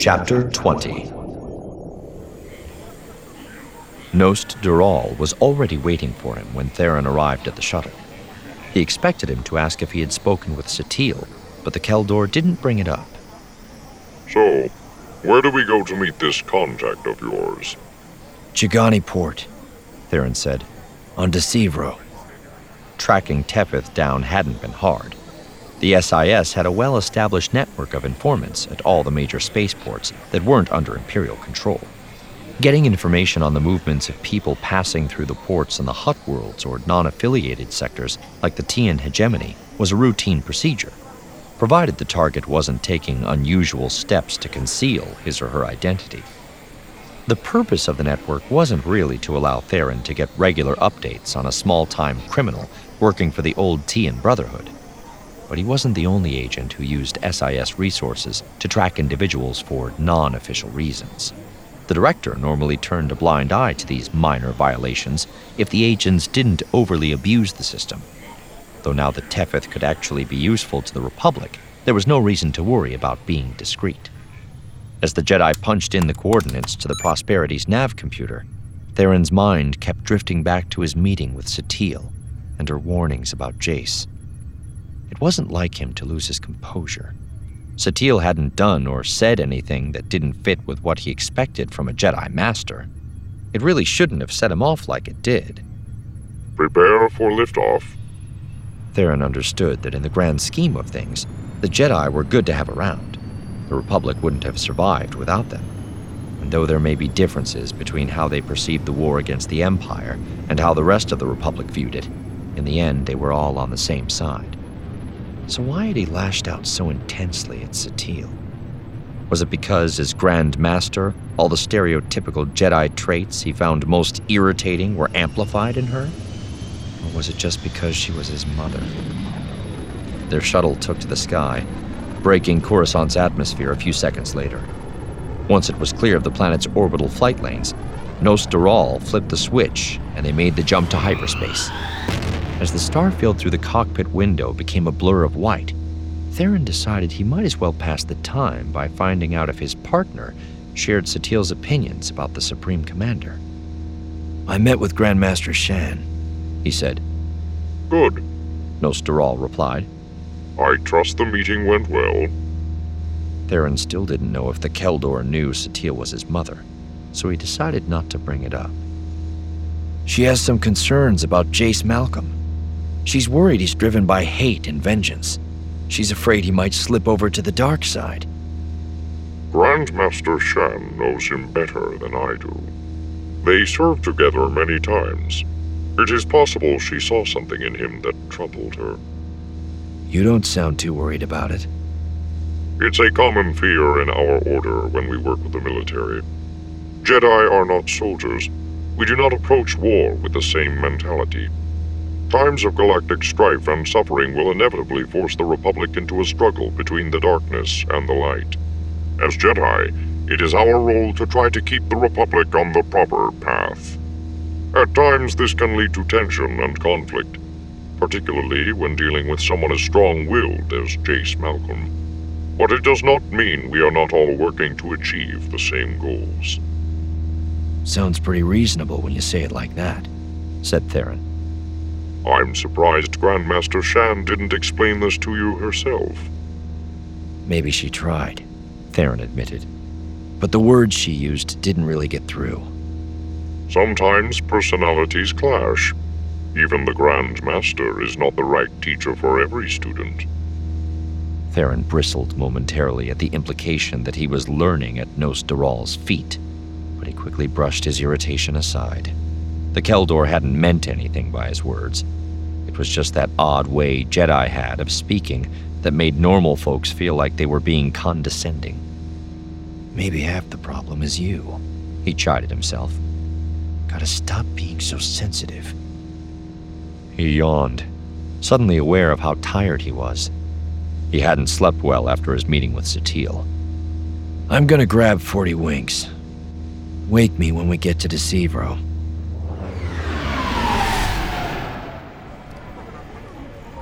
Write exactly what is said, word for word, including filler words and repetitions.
Chapter twenty. Nost Doral was already waiting for him when Theron arrived at the shuttle. He expected him to ask if he had spoken with Satele, but the Keldor didn't bring it up. So, where do we go to meet this contact of yours? Chigani Port, Theron said, on Decivro. Tracking Tethys down hadn't been hard. The S I S had a well-established network of informants at all the major spaceports that weren't under Imperial control. Getting information on the movements of people passing through the ports in the Hutt worlds or non-affiliated sectors like the Tian hegemony was a routine procedure, provided the target wasn't taking unusual steps to conceal his or her identity. The purpose of the network wasn't really to allow Theron to get regular updates on a small-time criminal working for the old Tian Brotherhood. But he wasn't the only agent who used S I S resources to track individuals for non-official reasons. The director normally turned a blind eye to these minor violations if the agents didn't overly abuse the system. Though now that Tethys could actually be useful to the Republic, there was no reason to worry about being discreet. As the Jedi punched in the coordinates to the Prosperity's nav computer, Theron's mind kept drifting back to his meeting with Satele and her warnings about Jace. It wasn't like him to lose his composure. Satele hadn't done or said anything that didn't fit with what he expected from a Jedi Master. It really shouldn't have set him off like it did. Prepare for liftoff. Theron understood that in the grand scheme of things, the Jedi were good to have around. The Republic wouldn't have survived without them. And though there may be differences between how they perceived the war against the Empire and how the rest of the Republic viewed it, in the end they were all on the same side. So why had he lashed out so intensely at Satele? Was it because, as Grand Master, all the stereotypical Jedi traits he found most irritating were amplified in her? Or was it just because she was his mother? Their shuttle took to the sky, breaking Coruscant's atmosphere a few seconds later. Once it was clear of the planet's orbital flight lanes, Nost Doral flipped the switch and they made the jump to hyperspace. As the starfield through the cockpit window became a blur of white, Theron decided he might as well pass the time by finding out if his partner shared Satele's opinions about the Supreme Commander. I met with Grandmaster Shan, he said. Good, Nost Doral replied. I trust the meeting went well. Theron still didn't know if the Keldor knew Satele was his mother, so he decided not to bring it up. She has some concerns about Jace Malcolm. She's worried he's driven by hate and vengeance. She's afraid he might slip over to the dark side. Grandmaster Shan knows him better than I do. They served together many times. It is possible she saw something in him that troubled her. You don't sound too worried about it. It's a common fear in our order when we work with the military. Jedi are not soldiers. We do not approach war with the same mentality. Times of galactic strife and suffering will inevitably force the Republic into a struggle between the darkness and the light. As Jedi, it is our role to try to keep the Republic on the proper path. At times, this can lead to tension and conflict, particularly when dealing with someone as strong-willed as Jace Malcolm. But it does not mean we are not all working to achieve the same goals. Sounds pretty reasonable when you say it like that, said Theron. I'm surprised Grandmaster Shan didn't explain this to you herself. Maybe she tried, Theron admitted. But the words she used didn't really get through. Sometimes personalities clash. Even the Grand Master is not the right teacher for every student. Theron bristled momentarily at the implication that he was learning at Nost Doral's feet, but he quickly brushed his irritation aside. The Keldor hadn't meant anything by his words. It was just that odd way Jedi had of speaking that made normal folks feel like they were being condescending. Maybe half the problem is you, he chided himself. Gotta stop being so sensitive. He yawned, suddenly aware of how tired he was. He hadn't slept well after his meeting with Satele. I'm gonna grab forty winks. Wake me when we get to Decivro.